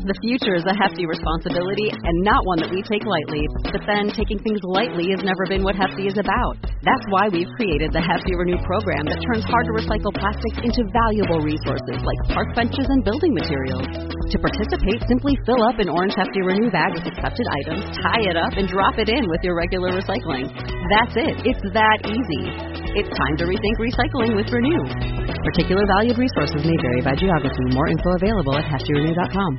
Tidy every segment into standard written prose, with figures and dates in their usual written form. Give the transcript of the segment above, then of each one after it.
The future is a hefty responsibility and not one that we take lightly. But then taking things lightly has never been what Hefty is about. That's why we've created the Hefty Renew program that turns hard-to-recycle plastics into valuable resources like park benches and building materials. To participate, simply fill up an orange Hefty Renew bag with accepted items, tie it up, and drop it in with your regular recycling. That's it. It's that easy. It's time to rethink recycling with Renew. Particular valued resources may vary by geography. More info available at heftyrenew.com.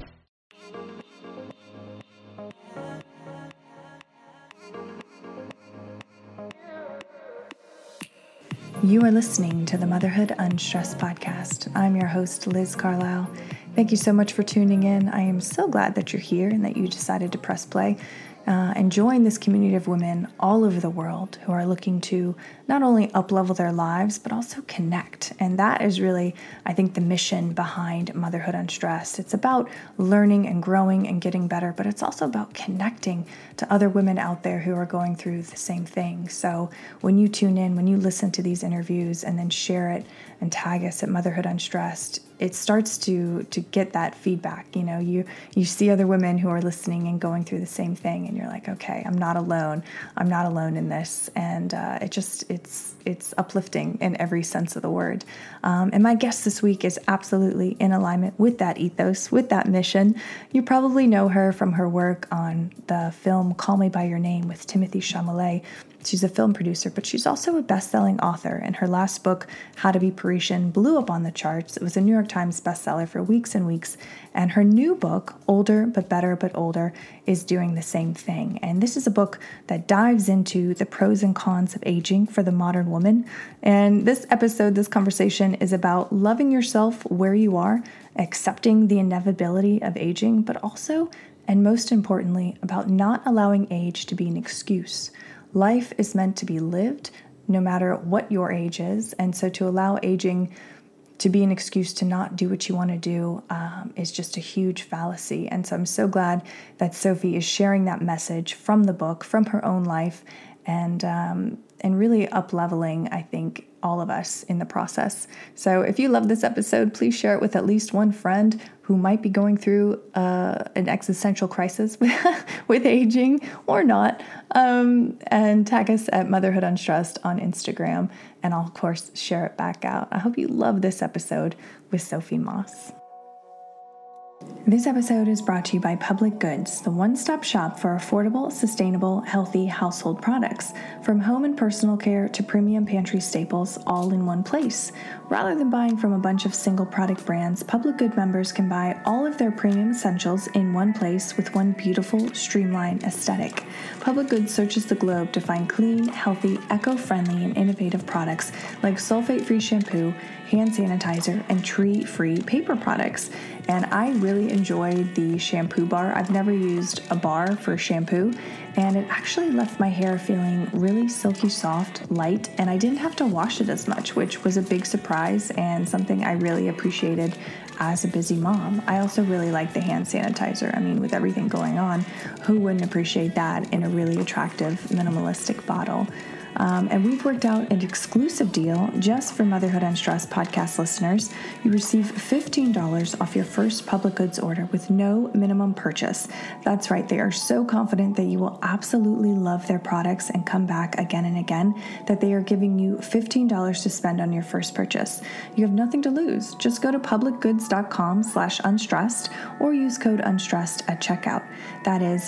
You are listening to the Motherhood Unstressed podcast. I'm your host, Liz Carlisle. Thank you so much for tuning in. I am so glad that you're here and that you decided to press play and join this community of women all over the world who are looking to not only up-level their lives, but also connect. And that is really, I think, the mission behind Motherhood Unstressed. It's about learning and growing and getting better, but it's also about connecting to other women out there who are going through the same thing. So when you tune in, when you listen to these interviews and then share it and tag us at Motherhood Unstressed, it starts to get that feedback. You know, you see other women who are listening and going through the same thing, and you're like, okay, I'm not alone. I'm not alone in this. And it's uplifting in every sense of the word. And my guest this week is absolutely in alignment with that ethos, with that mission. You probably know her from her work on the film Call Me By Your Name with Timothée Chalamet. She's a film producer, but she's also a best-selling author, and her last book, How to Be Parisian, blew up on the charts. It was a New York Times bestseller for weeks and weeks, and her new book, Older But Better But Older, is doing the same thing. And this is a book that dives into the pros and cons of aging for the modern woman. And this episode, this conversation is about loving yourself where you are, accepting the inevitability of aging, but also, and most importantly, about not allowing age to be an excuse. Life is meant to be lived no matter what your age is. And so to allow aging to be an excuse to not do what you want to do is just a huge fallacy. And so I'm so glad that Sophie is sharing that message from the book, from her own life, and really up-leveling, I think, all of us in the process. So if you love this episode, please share it with at least one friend who might be going through an existential crisis with aging or not. And tag us at Motherhood Unstressed on Instagram, and I'll, of course, share it back out. I hope you love this episode with Sophie Moss. This episode is brought to you by Public Goods, the one-stop shop for affordable, sustainable, healthy household products. From home and personal care to premium pantry staples, all in one place. Rather than buying from a bunch of single product brands, Public Good members can buy all of their premium essentials in one place with one beautiful, streamlined aesthetic. Public Good searches the globe to find clean, healthy, eco-friendly, and innovative products like sulfate-free shampoo, hand sanitizer, and tree-free paper products. And I really enjoyed the shampoo bar. I've never used a bar for shampoo, and it actually left my hair feeling really silky soft, light, and I didn't have to wash it as much, which was a big surprise and something I really appreciated as a busy mom. I also really like the hand sanitizer. I mean, with everything going on, who wouldn't appreciate that in a really attractive, minimalistic bottle? And we've worked out an exclusive deal just for Motherhood Unstressed podcast listeners. You receive $15 off your first Public Goods order with no minimum purchase. That's right. They are so confident that you will absolutely love their products and come back again and again that they are giving you $15 to spend on your first purchase. You have nothing to lose. Just go to publicgoods.com/unstressed or use code unstressed at checkout. That is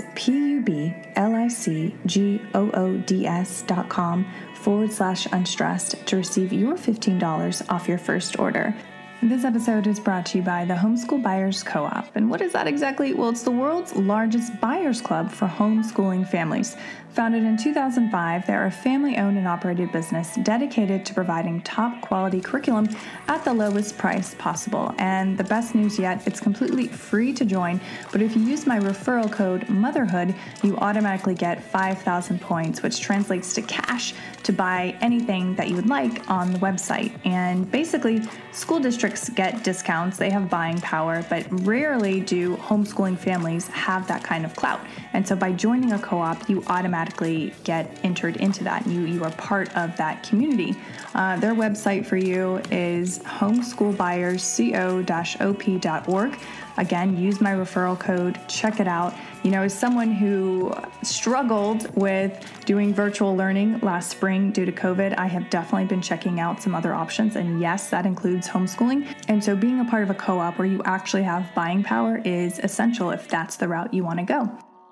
publicgoods.com/unstressed to receive your $15 off your first order. This episode is brought to you by the Homeschool Buyers Co-op. And what is that exactly? Well, it's the world's largest buyers club for homeschooling families. Founded in 2005, they're a family-owned and operated business dedicated to providing top-quality curriculum at the lowest price possible. And the best news yet, it's completely free to join, but if you use my referral code MOTHERHOOD, you automatically get 5,000 points, which translates to cash to buy anything that you would like on the website. And basically, school districts get discounts, they have buying power, but rarely do homeschooling families have that kind of clout. And so by joining a co-op, you automatically get entered into that. You are part of that community. Their website for you is homeschoolbuyersco-op.org. Again, use my referral code, check it out. As someone who struggled with doing virtual learning last spring due to COVID, I have definitely been checking out some other options. And yes, that includes homeschooling. And so being a part of a co-op where you actually have buying power is essential if that's the route you want to go.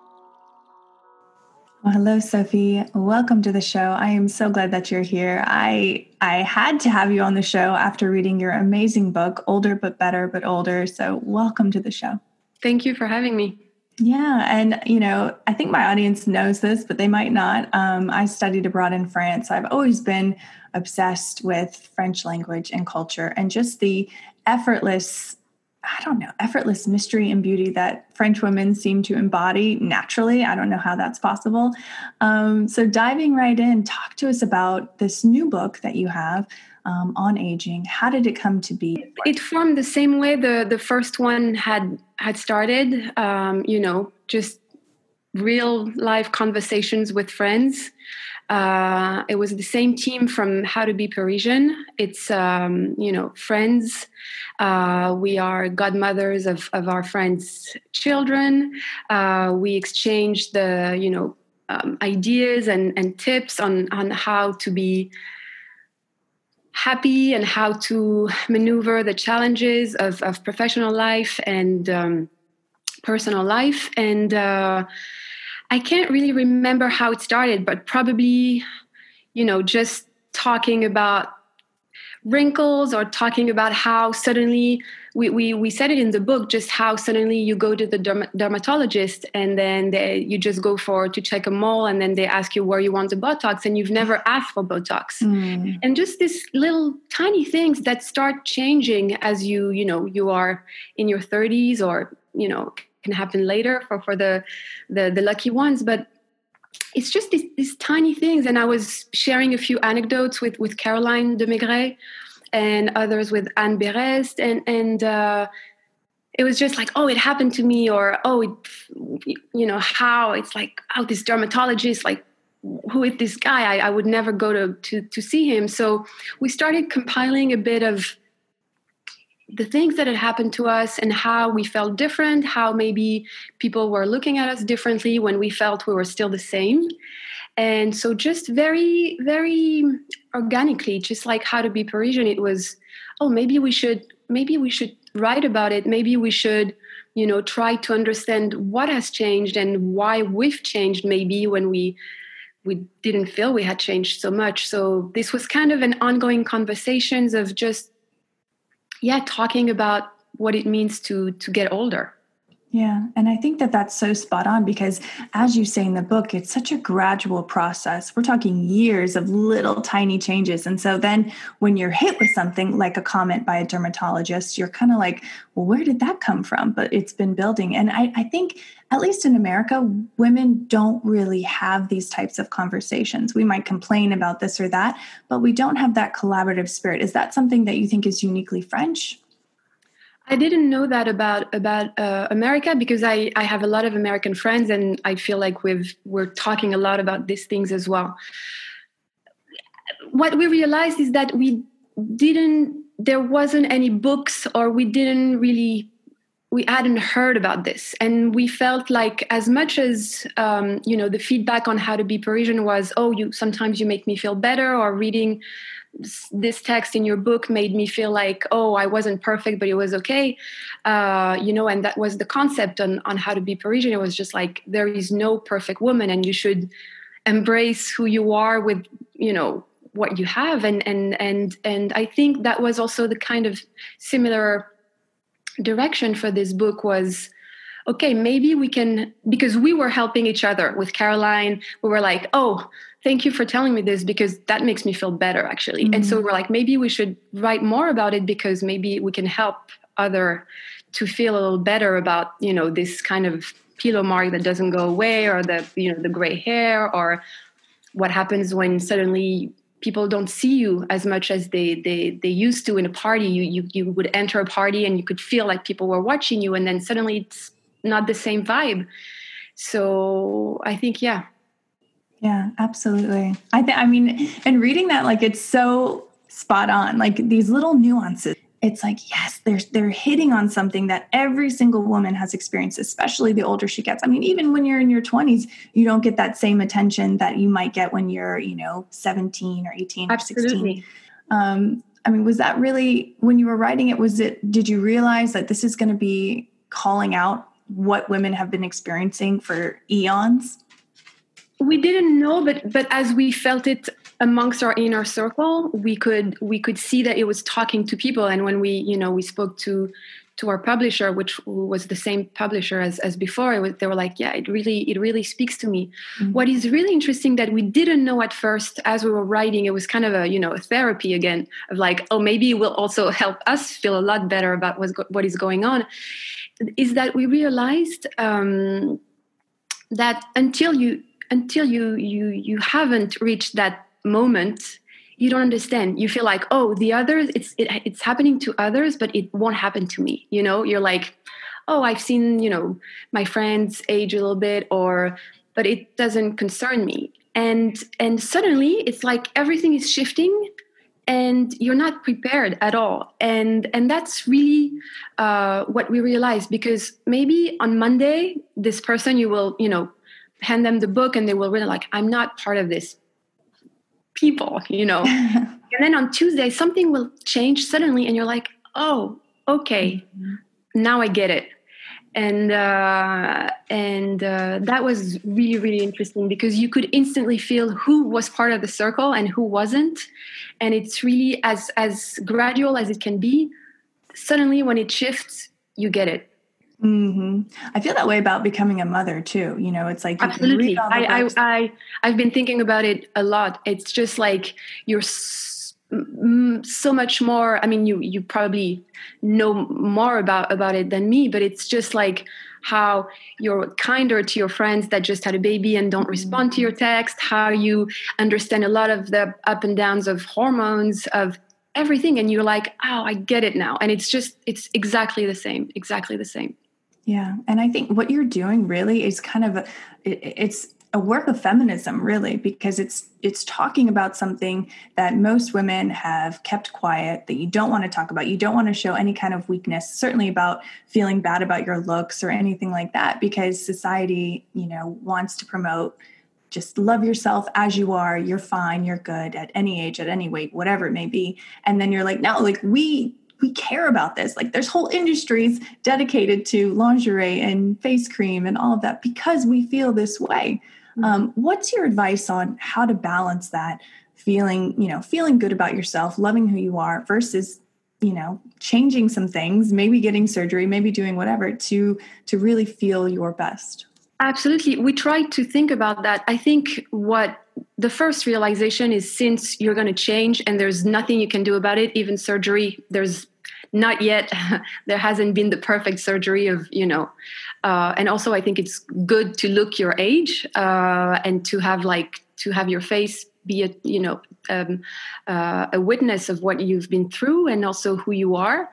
Well, hello, Sophie. Welcome to the show. I am so glad that you're here. I had to have you on the show after reading your amazing book, Older But Better But Older. So welcome to the show. Thank you for having me. Yeah. And, I think my audience knows this, but they might not. I studied abroad in France. I've always been obsessed with French language and culture and just the effortless mystery and beauty that French women seem to embody naturally. I don't know how that's possible. So diving right in, talk to us about this new book that you have on aging. How did it come to be? It formed the same way the first one had started, just real life conversations with friends. It was the same team from How to Be Parisian. It's, friends. We are godmothers of our friends' children. We exchange the, ideas and tips on how to be happy and how to maneuver the challenges of professional life and personal life. And I can't really remember how it started, but probably, just talking about wrinkles or talking about how suddenly we said it in the book, just how suddenly you go to the dermatologist and then you just go to check a mole and then they ask you where you want the Botox and you've never asked for Botox. And just these little tiny things that start changing as you are in your 30s or, can happen later for the lucky ones. But it's just these tiny things. And I was sharing a few anecdotes with Caroline de Maigret and others with Anne Berest. And it was just like, oh, it happened to me. Or, oh, how it's like, oh, this dermatologist, like, who is this guy? I would never go to see him. So we started compiling a bit of the things that had happened to us and how we felt different, how maybe people were looking at us differently when we felt we were still the same. And so just very, very organically, just like How to Be Parisian, it was, oh, maybe we should write about it. Maybe we should, try to understand what has changed and why we've changed maybe when we didn't feel we had changed so much. So this was kind of an ongoing conversations of just, talking about what it means to get older. Yeah. And I think that that's so spot on because as you say in the book, it's such a gradual process. We're talking years of little tiny changes. And so then when you're hit with something like a comment by a dermatologist, you're kind of like, well, where did that come from? But it's been building. And I think, at least in America, women don't really have these types of conversations. We might complain about this or that, but we don't have that collaborative spirit. Is that something that you think is uniquely French? I didn't know that about America because I have a lot of American friends and I feel like we're talking a lot about these things as well. What we realized is that there wasn't any books or we hadn't heard about this. And we felt like as much as, the feedback on How to Be Parisian was, oh, sometimes you make me feel better, or reading this text in your book made me feel like, oh, I wasn't perfect, but it was okay. And that was the concept on How to Be Parisian. It was just like, there is no perfect woman and you should embrace who you are with, what you have. And I think that was also the kind of similar direction for this book was, okay, maybe we can, because we were helping each other with Caroline. We were like, oh, thank you for telling me this because that makes me feel better actually. Mm-hmm. And so we're like, maybe we should write more about it because maybe we can help other to feel a little better about, this kind of pillow mark that doesn't go away, or the gray hair, or what happens when suddenly people don't see you as much as they used to in a party. You would enter a party and you could feel like people were watching you, and then suddenly it's not the same vibe. So I think, yeah, absolutely. And reading that, like, it's so spot on, like these little nuances. it's like, yes, they're hitting on something that every single woman has experienced, especially the older she gets. I mean, even when you're in your 20s, you don't get that same attention that you might get when you're, 17 or 18 or 16. I mean, was that really, when you were writing it, did you realize that this is going to be calling out what women have been experiencing for eons? We didn't know, but as we felt it amongst our inner circle, we could see that it was talking to people. And when we spoke to our publisher, which was the same publisher as before, they were like, yeah, it really speaks to me. Mm-hmm. What is really interesting that we didn't know at first as we were writing, it was kind of a therapy again of like, oh, maybe it will also help us feel a lot better about what is going on, is that we realized that until you haven't reached that moment, you don't understand. You feel like, oh, the others, it's happening to others, but it won't happen to me. You're like, oh, I've seen, my friends age a little bit, but it doesn't concern me. And suddenly it's like everything is shifting and you're not prepared at all. And that's really what we realized, because maybe on Monday, this person, you will, hand them the book and they will read like, I'm not part of this people, and then on Tuesday, something will change suddenly and you're like, oh, okay, now I get it. And that was really, really interesting, because you could instantly feel who was part of the circle and who wasn't. And it's really as gradual as it can be. Suddenly when it shifts, you get it. Mm-hmm. I feel that way about becoming a mother too. It's like, absolutely. I've been thinking about it a lot. It's just like you're so much more. I mean, you probably know more about it than me, but it's just like how you're kinder to your friends that just had a baby and don't respond to your text, how you understand a lot of the up and downs of hormones, of everything. And you're like, oh, I get it now. And it's exactly the same. Yeah. And I think what you're doing really is kind of it's a work of feminism, really, because it's talking about something that most women have kept quiet, that you don't want to talk about. You don't want to show any kind of weakness, certainly about feeling bad about your looks or anything like that, because society, wants to promote just love yourself as you are. You're fine. You're good at any age, at any weight, whatever it may be. And then you're like, no, like we care about this. Like there's whole industries dedicated to lingerie and face cream and all of that because we feel this way. What's your advice on how to balance that feeling good about yourself, loving who you are versus, changing some things, maybe getting surgery, maybe doing whatever to really feel your best? Absolutely. We try to think about that. I think what the first realization is, since you're going to change and there's nothing you can do about it, even surgery, there's not yet, there hasn't been the perfect surgery of, and also I think it's good to look your age and to have your face be a witness of what you've been through and also who you are.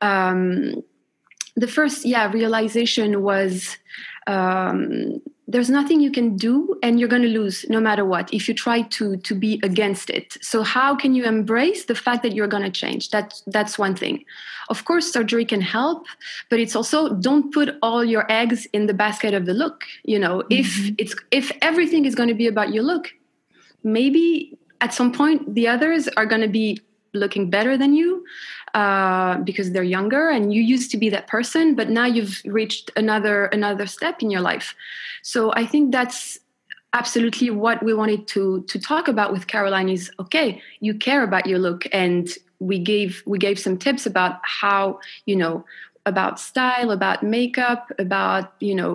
The first, realization was, there's nothing you can do and you're going to lose no matter what if you try to be against it. So how can you embrace the fact that you're going to change? That's one thing. Of course, surgery can help, but it's also, don't put all your eggs in the basket of the look. If everything is going to be about your look, maybe at some point the others are going to be looking better than you because they're younger and you used to be that person, but now you've reached another step in your life. So I think that's absolutely what we wanted to talk about with Caroline is, okay, you care about your look. And we gave some tips about how, about style, about makeup, about,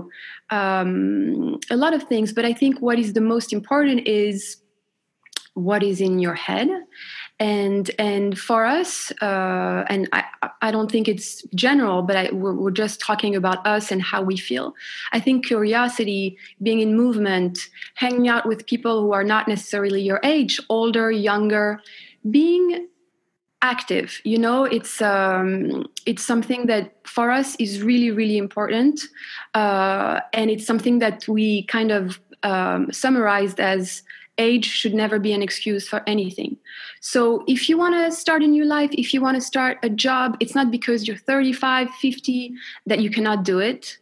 a lot of things. But I think what is the most important is what is in your head. And for us, and I don't think it's general, but we're just talking about us and how we feel. I think curiosity, being in movement, hanging out with people who are not necessarily your age, older, younger, being active, it's something that for us is really, really important. And it's something that we kind of summarized as age should never be an excuse for anything. So if you want to start a new life, if you want to start a job, it's not because you're 35, 50 that you cannot do it.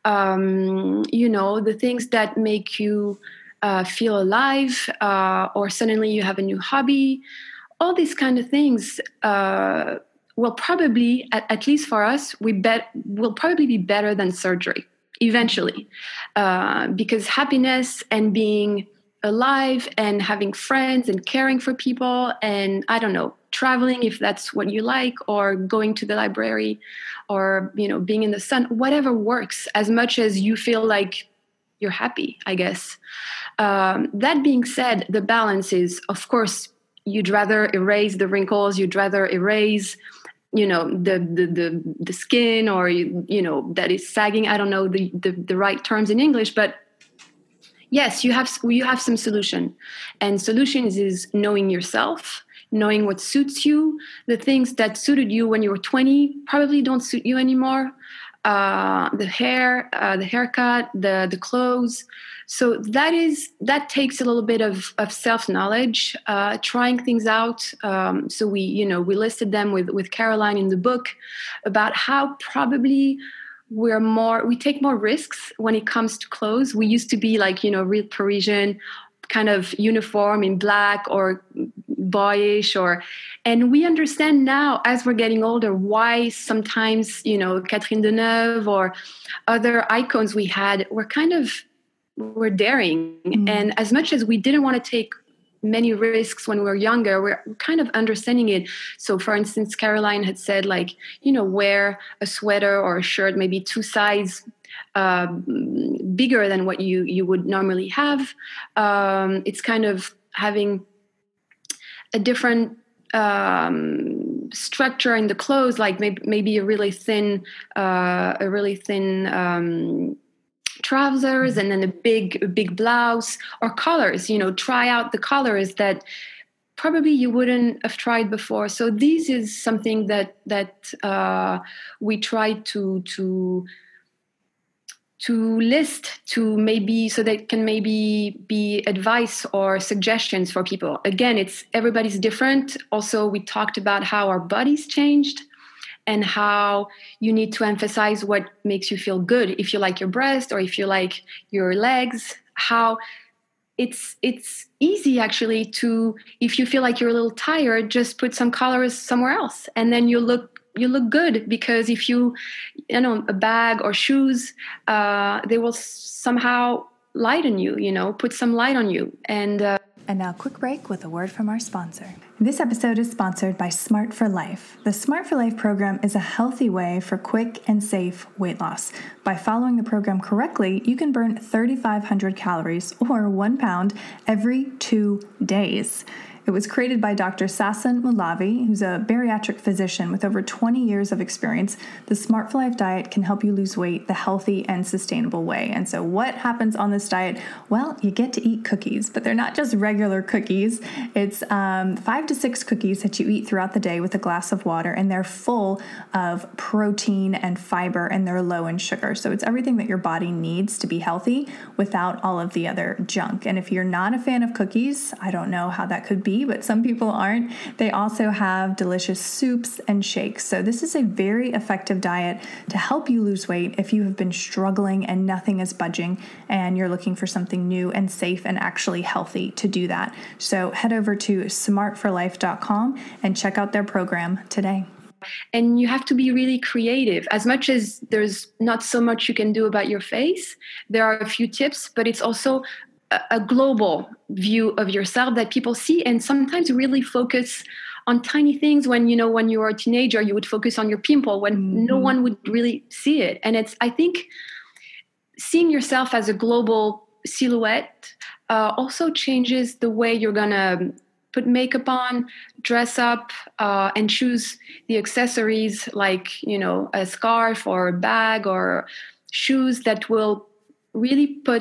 The things that make you feel alive, or suddenly you have a new hobby, all these kind of things will probably, at least for us, will probably be better than surgery eventually, because happiness and being alive and having friends and caring for people and, I don't know, traveling if that's what you like, or going to the library, or being in the sun, whatever works, as much as you feel like you're happy, I guess. That being said, the balance is, of course, you'd rather erase the wrinkles, you'd rather erase the skin, or that is sagging. I don't know the right terms in English, but yes, you have some solution. And solutions is knowing yourself, knowing what suits you. The things that suited you when you were 20 probably don't suit you anymore. The hair, the haircut, the clothes. So that takes a little bit of self-knowledge, trying things out. So we listed them with Caroline in the book about how probably we take more risks when it comes to clothes. We used to be like, real Parisian, kind of uniform in black or boyish, and we understand now as we're getting older why sometimes, Catherine Deneuve or other icons we had were daring. Mm-hmm. And as much as we didn't want to take many risks when we were younger, we're kind of understanding it. So for instance, Caroline had said, like, wear a sweater or a shirt maybe 2 sizes bigger than what you would normally have. It's kind of having a different structure in the clothes, like maybe a really thin trousers, and then a big blouse, or colors. Try out the colors that probably you wouldn't have tried before. So this is something that we try to list, to maybe, so that can maybe be advice or suggestions for people. Again, everybody's different. Also, we talked about how our bodies changed and how you need to emphasize what makes you feel good. If you like your breast, or if you like your legs, how it's easy actually to, if you feel like you're a little tired, just put some colors somewhere else, and then you look good, because if you a bag or shoes, they will somehow lighten you, put some light on you. And now, quick break with a word from our sponsor. This episode is sponsored by Smart for Life. The Smart for Life program is a healthy way for quick and safe weight loss. By following the program correctly, you can burn 3,500 calories or 1 pound every 2 days. It was created by Dr. Sasson Mulavi, who's a bariatric physician with over 20 years of experience. The Smart for Life diet can help you lose weight the healthy and sustainable way. And so what happens on this diet? Well, you get to eat cookies, but they're not just regular cookies. It's 5 to 6 cookies that you eat throughout the day with a glass of water, and they're full of protein and fiber, and they're low in sugar. So it's everything that your body needs to be healthy without all of the other junk. And if you're not a fan of cookies, I don't know how that could be, but some people aren't. They also have delicious soups and shakes. So this is a very effective diet to help you lose weight if you have been struggling and nothing is budging, and you're looking for something new and safe and actually healthy to do that. So head over to smartforlife.com and check out their program today. And you have to be really creative. As much as there's not so much you can do about your face, there are a few tips, but it's also a global view of yourself that people see, and sometimes really focus on tiny things. When you were a teenager, you would focus on your pimple when no one would really see it. And I think seeing yourself as a global silhouette also changes the way you're gonna put makeup on, dress up, and choose the accessories, like a scarf or a bag or shoes that will really put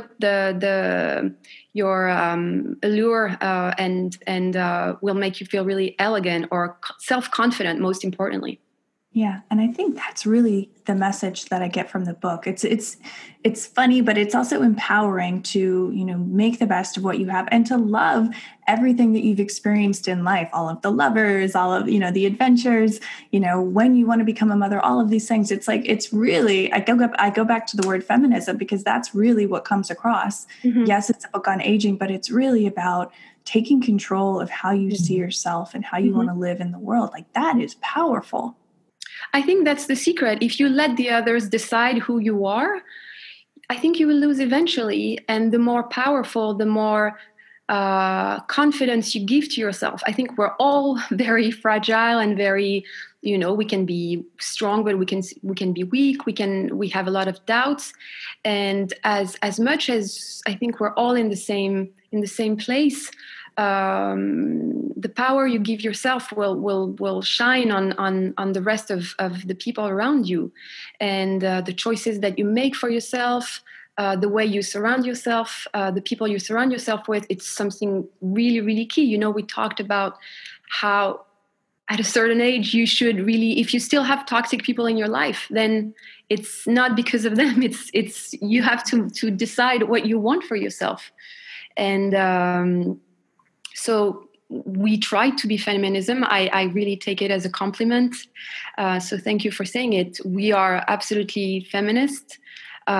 your allure and will make you feel really elegant or self-confident, most importantly. Yeah. And I think that's really the message that I get from the book. It's funny, but it's also empowering to, make the best of what you have and to love everything that you've experienced in life, all of the lovers, all of, the adventures, when you want to become a mother, all of these things. It's like, it's really, I go back to the word feminism because that's really what comes across. Mm-hmm. Yes, it's a book on aging, but it's really about taking control of how you see yourself and how you want to live in the world. Like, that is powerful. I think that's the secret. If you let the others decide who you are, I think you will lose eventually. And the more powerful, the more confidence you give to yourself. I think we're all very fragile and very, we can be strong, but we can be weak. We have a lot of doubts. And as much as I think we're all in the same place, the power you give yourself will shine on the rest of the people around you, and the choices that you make for yourself, the way you surround yourself, the people you surround yourself with. It's something really, really key. We talked about how at a certain age you should really, if you still have toxic people in your life, then it's not because of them. It's you have to decide what you want for yourself, and so we try to be feminism. I really take it as a compliment. So thank you for saying it. We are absolutely feminist. There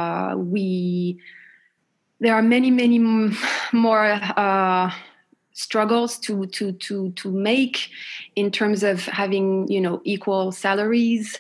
are many more struggles to make in terms of having equal salaries,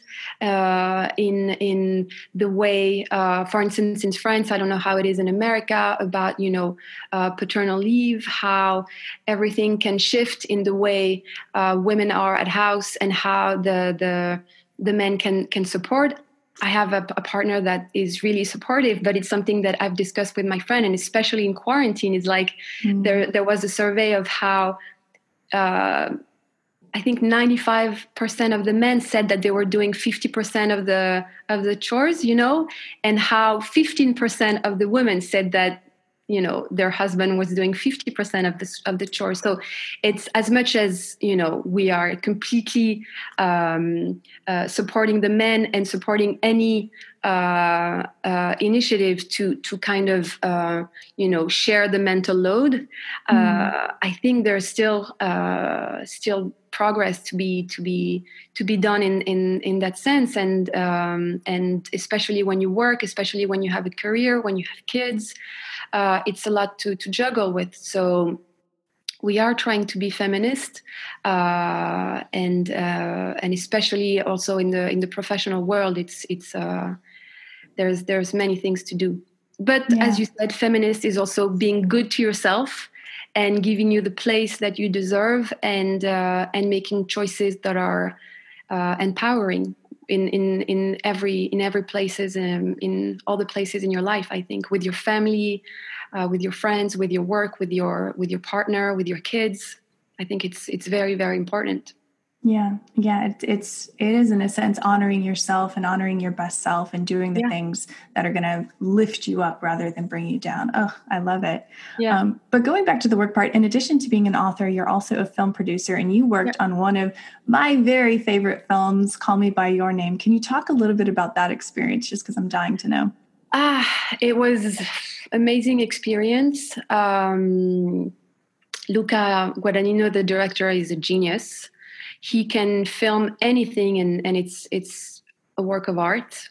in the way, for instance, in France, I don't know how it is in America, about paternal leave, how everything can shift in the way women are at house and how the men can support. I have a partner that is really supportive, but it's something that I've discussed with my friend, and especially in quarantine, is like there was a survey of how I think 95% of the men said that they were doing 50% of the chores, and how 15% of the women said that their husband was doing 50% of the chores. So it's as much as, we are completely supporting the men and supporting any initiative to kind of, share the mental load. I think there's still progress to be done in that sense. And especially when you work, especially when you have a career, when you have kids, it's a lot to juggle with. So we are trying to be feminist, and especially also in the professional world, it's there's many things to do. But as you said, feminist is also being good to yourself and giving you the place that you deserve, and making choices that are empowering in every places, in all the places in your life. I think with your family, with your friends, with your work, with your partner, with your kids. I think it's very, very important. Yeah. It is in a sense honoring yourself and honoring your best self and doing the things that are going to lift you up rather than bring you down. Oh, I love it. Yeah. But going back to the work part, in addition to being an author, you're also a film producer, and you worked on one of my very favorite films, Call Me by Your Name. Can you talk a little bit about that experience, just because I'm dying to know? It was amazing experience. Luca Guadagnino, the director, is a genius. He can film anything, and it's a work of art.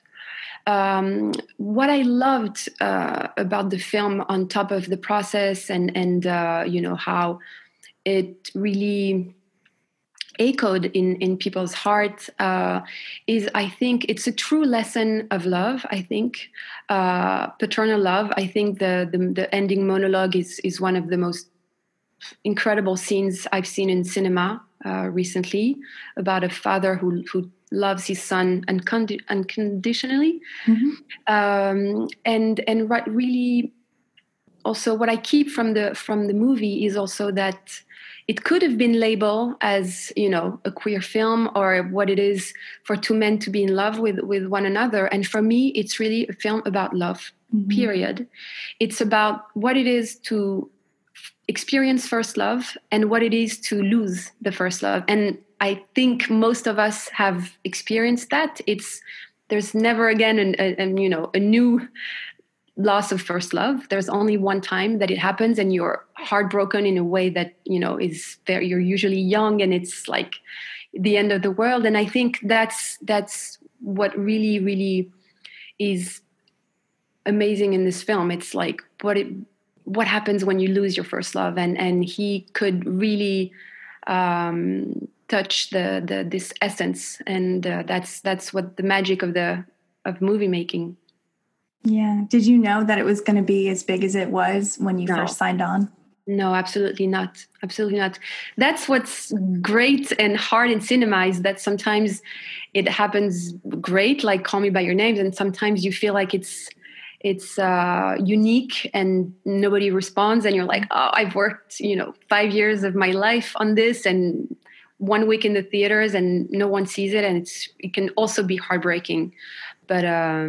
What I loved about the film, on top of the process and how it really echoed in people's hearts, is I think it's a true lesson of love. I think paternal love. I think the ending monologue is one of the most incredible scenes I've seen in cinema recently, about a father who loves his son unconditionally. And what really also what I keep from the movie is also that it could have been labeled as, a queer film, or what it is for two men to be in love with one another. And for me, it's really a film about love, period. It's about what it is to experience first love and what it is to lose the first love. And I think most of us have experienced that. There's never again a new loss of first love. There's only one time that it happens, and you're heartbroken in a way that you're usually young, and it's like the end of the world. And I think that's what really, really is amazing in this film. It's like what happens when you lose your first love, and he could really touch this essence, and that's what the magic of movie making. Yeah. Did you know that it was going to be as big as it was when you first signed on? No, absolutely not. Absolutely not. That's what's great and hard in cinema, is that sometimes it happens great, like Call Me by Your Name, and sometimes you feel like it's unique and nobody responds, and you're like, oh, I've worked 5 years of my life on this, and 1 week in the theaters and no one sees it, and it can also be heartbreaking. But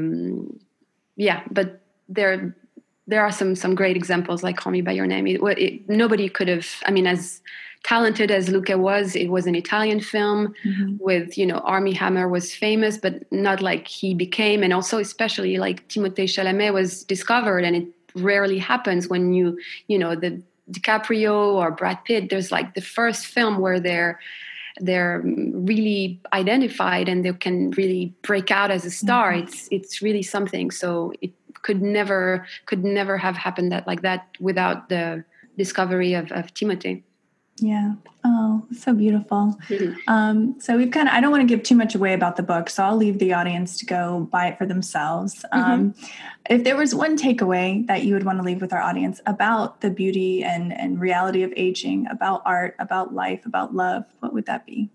but there are some great examples, like Call Me by Your Name. Nobody could have, as talented as Luca was, it was an Italian film with, Armie Hammer was famous, but not like he became. And also, especially like Timothée Chalamet was discovered, and it rarely happens when the DiCaprio or Brad Pitt, there's like the first film where they're really identified and they can really break out as a star. It's really something. So it could never have happened like that without the discovery of Timothée. Yeah. Oh, so beautiful. Mm-hmm. So we've I don't want to give too much away about the book, so I'll leave the audience to go buy it for themselves. If there was one takeaway that you would want to leave with our audience about the beauty and reality of aging, about art, about life, about love, what would that be?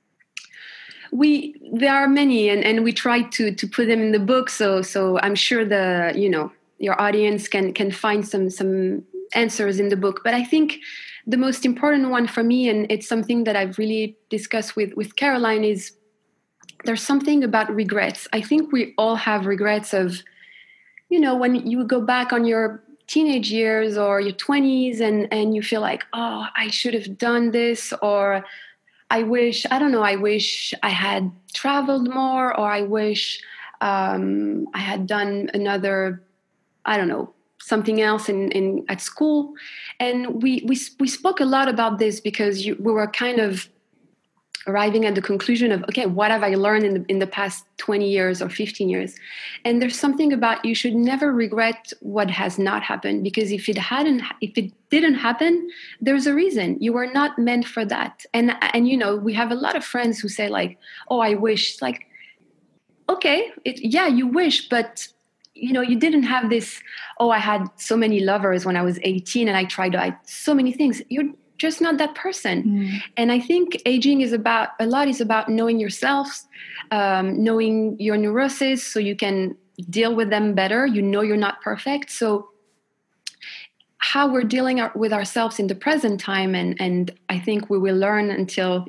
There are many, and we try to put them in the book. So I'm sure your audience can find some answers in the book. But I think the most important one for me, and it's something that I've really discussed with Caroline, is there's something about regrets. I think we all have regrets of, when you go back on your teenage years or your 20s and you feel like, oh, I should have done this, or I wish I had traveled more, or I wish I had done another, something else at school. And we spoke a lot about this because we were kind of arriving at the conclusion of, okay, what have I learned in the past 20 years or 15 years? And there's something about, you should never regret what has not happened, because if it didn't happen, there's a reason. You were not meant for that. And we have a lot of friends who say like, oh, I wish. It's like, okay, you wish, but you didn't have this, oh, I had so many lovers when I was 18 and I tried so many things. You're just not that person. And I think aging is about knowing yourself, knowing your neuroses so you can deal with them better. You're not perfect. So how we're dealing with ourselves in the present time, and I think we will learn until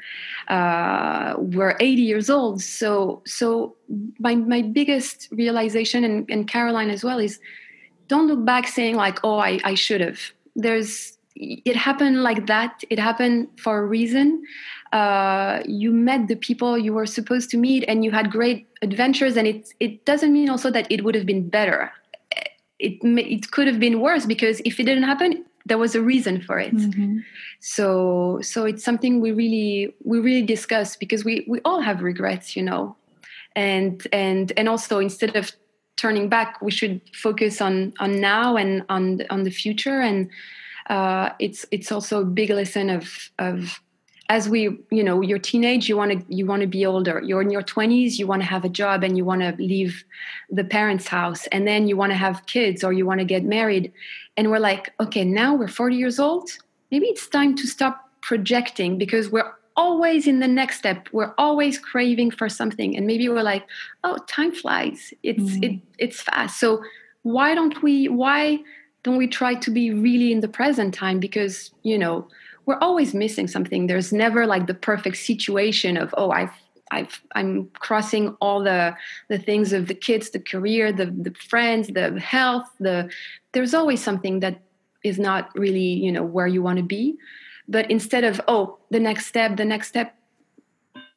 we're 80 years old. So my biggest realization, and Caroline as well, is don't look back saying like, oh, I should have. It happened like that. It happened for a reason. You met the people you were supposed to meet, and you had great adventures. And it doesn't mean also that it would have been better. It could have been worse, because if it didn't happen, there was a reason for it. Mm-hmm. So it's something we really discuss, because we all have regrets, and also, instead of turning back, we should focus on now and on the future. And it's also a big lesson of as you're teenage, you want to be older. You're in your 20s, you want to have a job and you want to leave the parents' house, and then you want to have kids or you want to get married. And we're like, okay, now we're 40 years old. Maybe it's time to stop projecting, because we're always in the next step. We're always craving for something. And maybe we're like, oh, time flies. It's fast. So why don't we try to be really in the present time? Because, we're always missing something. There's never like the perfect situation of, oh, I'm crossing all the things of the kids, the career, the friends, the health. There's always something that is not really, where you want to be. But instead of, oh, the next step,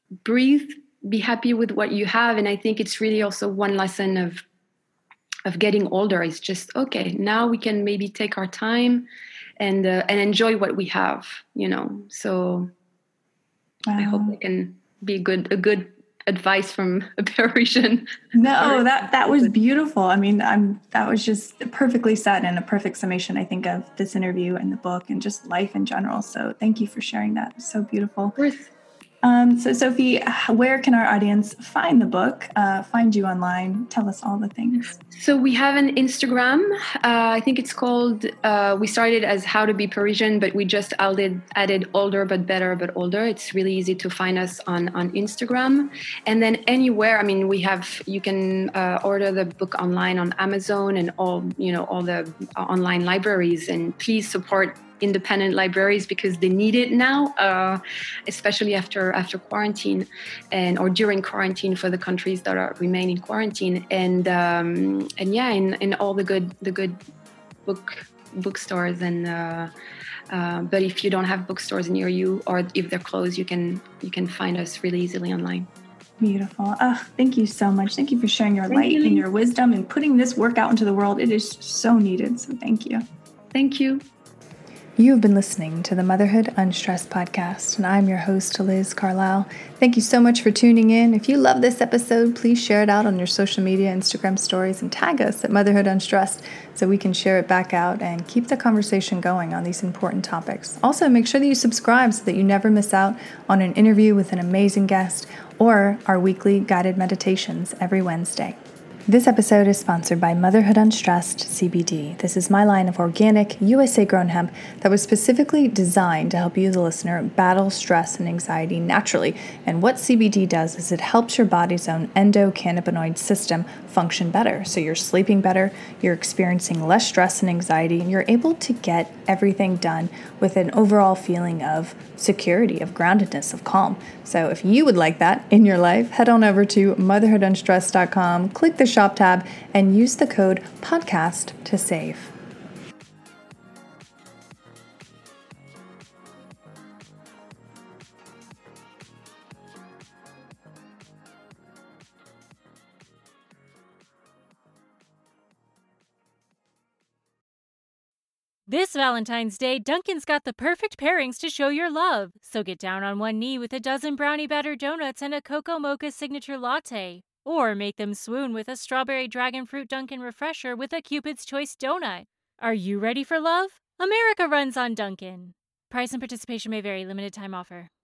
breathe, be happy with what you have. And I think it's really also one lesson of getting older. It's just, okay, now we can maybe take our time and enjoy what we have, So Wow. I hope it can be a good advice from a Parisian. No, that was beautiful. I mean, that was just perfectly said and a perfect summation, I think, of this interview and the book and just life in general. So thank you for sharing that. It was so beautiful. Of course. So Sophie, where can our audience find the book, find you online? Tell us all the things. So we have an Instagram. I think it's called, we started as How to Be Parisian, but we just added Older But Better But Older. It's really easy to find us on Instagram. And then anywhere, I mean, you can order the book online on Amazon and all the online libraries. And please support independent libraries because they need it now, especially after quarantine or during quarantine for the countries that remain in quarantine, and yeah, in all the good bookstores and but if you don't have bookstores near you or if they're closed, you can find us really easily online. Beautiful. Thank you so much. Thank you for sharing your light and your wisdom and putting this work out into the world. It is so needed. So thank you. Thank you. You have been listening to the Motherhood Unstressed podcast, and I'm your host, Liz Carlisle. Thank you so much for tuning in. If you love this episode, please share it out on your social media, Instagram stories, and tag us at Motherhood Unstressed so we can share it back out and keep the conversation going on these important topics. Also, make sure that you subscribe so that you never miss out on an interview with an amazing guest or our weekly guided meditations every Wednesday. This episode is sponsored by Motherhood Unstressed CBD. This is my line of organic, USA-grown hemp that was specifically designed to help you, the listener, battle stress and anxiety naturally. And what CBD does is it helps your body's own endocannabinoid system function better. So you're sleeping better, you're experiencing less stress and anxiety, and you're able to get everything done with an overall feeling of security, of groundedness, of calm. So if you would like that in your life, head on over to motherhoodunstressed.com, click the shop tab, and use the code podcast to save. This Valentine's Day, Dunkin's got the perfect pairings to show your love. So get down on one knee with a dozen brownie batter donuts and a cocoa mocha signature latte. Or make them swoon with a strawberry dragon fruit Dunkin' refresher with a Cupid's Choice donut. Are you ready for love? America runs on Dunkin'. Price and participation may vary. Limited time offer.